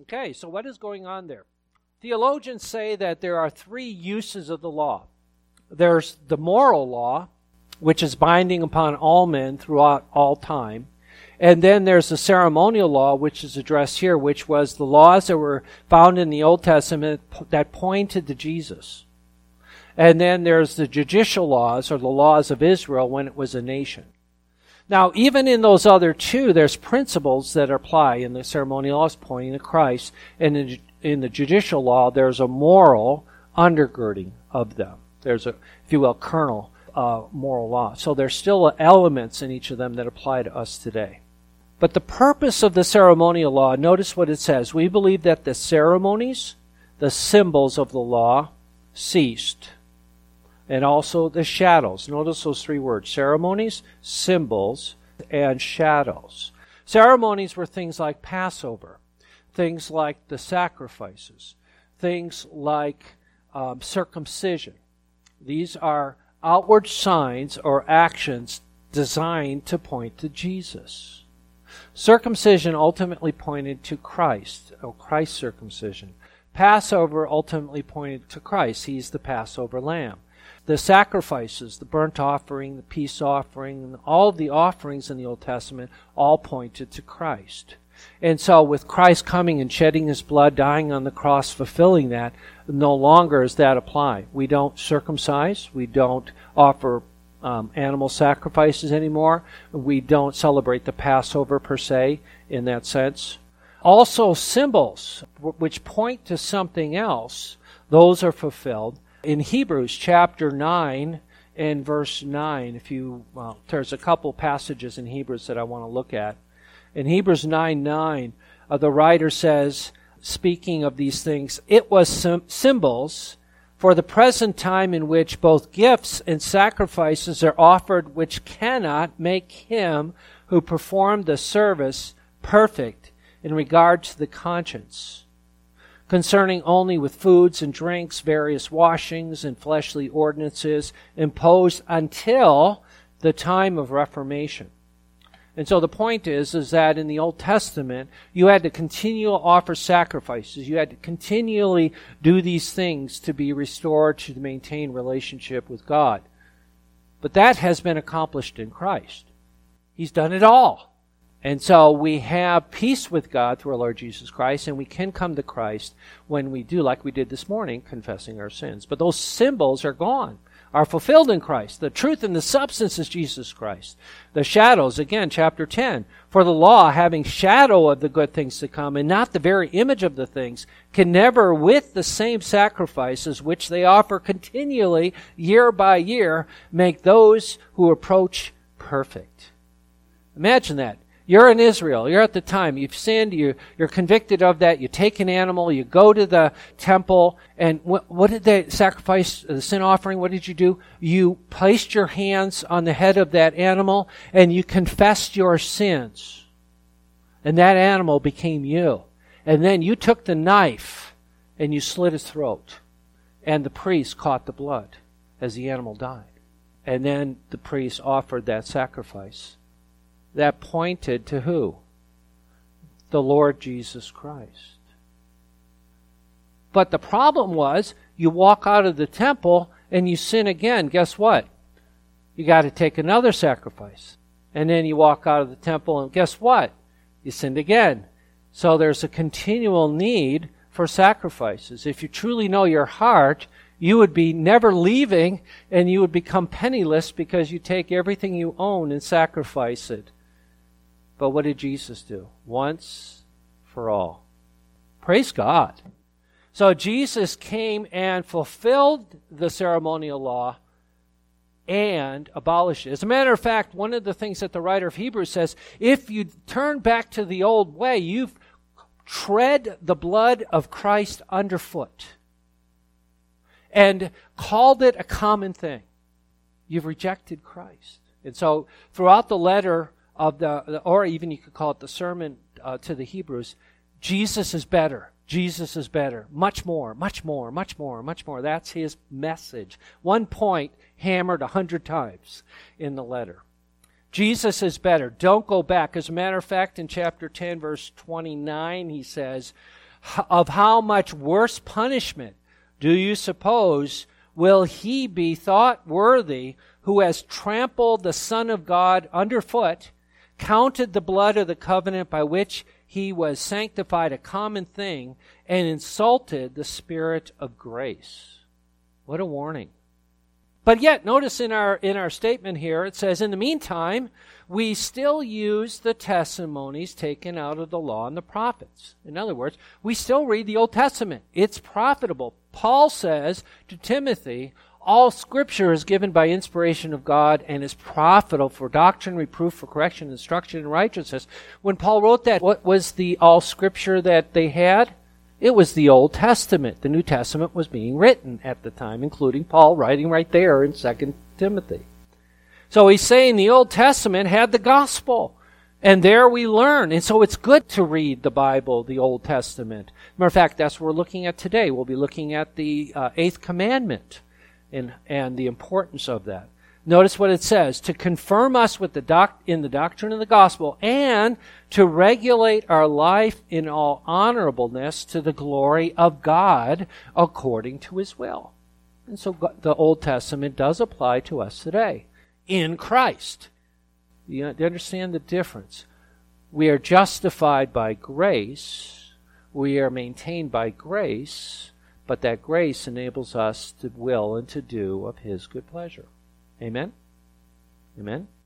Okay, so what is going on there? Theologians say that there are three uses of the law. There's the moral law, which is binding upon all men throughout all time. And then there's the ceremonial law, which is addressed here, which was the laws that were found in the Old Testament that pointed to Jesus. And then there's the judicial laws, or the laws of Israel when it was a nation. Now, even in those other two, there's principles that apply in the ceremonial laws pointing to Christ. And in the judicial law, there's a moral undergirding of them. There's a, if you will, kernel moral law. So there's still elements in each of them that apply to us today. But the purpose of the ceremonial law, notice what it says. We believe that the ceremonies, the symbols of the law, ceased. And also the shadows. Notice those three words. Ceremonies, symbols, and shadows. Ceremonies were things like Passover, things like the sacrifices, things like circumcision. These are outward signs or actions designed to point to Jesus. Circumcision ultimately pointed to Christ, or Christ's circumcision. Passover ultimately pointed to Christ. He's the Passover lamb. The sacrifices, the burnt offering, the peace offering, all of the offerings in the Old Testament all pointed to Christ. And so with Christ coming and shedding his blood, dying on the cross, fulfilling that, no longer does that apply. We don't circumcise. We don't offer animal sacrifices anymore. We don't celebrate the Passover per se in that sense. Also symbols, which point to something else, those are fulfilled. In Hebrews chapter 9 and verse 9, there's a couple passages in Hebrews that I want to look at. In Hebrews 9:9, the writer says, speaking of these things, it was symbols for the present time in which both gifts and sacrifices are offered, which cannot make him who performed the service perfect in regard to the conscience, concerning only with foods and drinks, various washings and fleshly ordinances imposed until the time of Reformation. And so the point is that in the Old Testament, you had to continually offer sacrifices. You had to continually do these things to be restored, to maintain relationship with God. But that has been accomplished in Christ. He's done it all. And so we have peace with God through our Lord Jesus Christ, and we can come to Christ when we do, like we did this morning, confessing our sins. But those symbols are gone, are fulfilled in Christ. The truth and the substance is Jesus Christ. The shadows, again, chapter 10. For the law, having shadow of the good things to come, and not the very image of the things, can never, with the same sacrifices which they offer continually, year by year, make those who approach perfect. Imagine that. You're in Israel. You're at the time. You've sinned. You're convicted of that. You take an animal. You go to the temple. And what did they sacrifice, the sin offering? What did you do? You placed your hands on the head of that animal and you confessed your sins. And that animal became you. And then you took the knife and you slit his throat. And the priest caught the blood as the animal died. And then the priest offered that sacrifice. That pointed to who? The Lord Jesus Christ. But the problem was, you walk out of the temple and you sin again. Guess what? You got to take another sacrifice. And then you walk out of the temple and guess what? You sinned again. So there's a continual need for sacrifices. If you truly know your heart, you would be never leaving and you would become penniless because you take everything you own and sacrifice it. But what did Jesus do? Once for all. Praise God. So Jesus came and fulfilled the ceremonial law and abolished it. As a matter of fact, one of the things that the writer of Hebrews says, if you turn back to the old way, you've tread the blood of Christ underfoot and called it a common thing. You've rejected Christ. And so throughout the letter of or even you could call it the sermon to the Hebrews, Jesus is better. Jesus is better. Much more, much more, much more, much more. That's his message. One point hammered 100 times in the letter. Jesus is better. Don't go back. As a matter of fact, in chapter 10, verse 29, he says, of how much worse punishment do you suppose will he be thought worthy who has trampled the Son of God underfoot, counted the blood of the covenant by which he was sanctified a common thing, and insulted the Spirit of grace? What a warning. But yet, notice in our statement here, it says, in the meantime, we still use the testimonies taken out of the law and the prophets. In other words, we still read the Old Testament. It's profitable. Paul says to Timothy, all Scripture is given by inspiration of God and is profitable for doctrine, reproof, for correction, instruction, and righteousness. When Paul wrote that, what was the all Scripture that they had? It was the Old Testament. The New Testament was being written at the time, including Paul writing right there in 2 Timothy. So he's saying the Old Testament had the gospel. And there we learn. And so it's good to read the Bible, the Old Testament. Matter of fact, that's what we're looking at today. We'll be looking at the Eighth Commandment and the importance of that. Notice what it says, to confirm us with in the doctrine of the gospel and to regulate our life in all honorableness to the glory of God according to His will. And so the Old Testament does apply to us today in Christ. You understand the difference? We are justified by grace. We are maintained by grace, but that grace enables us to will and to do of His good pleasure. Amen? Amen?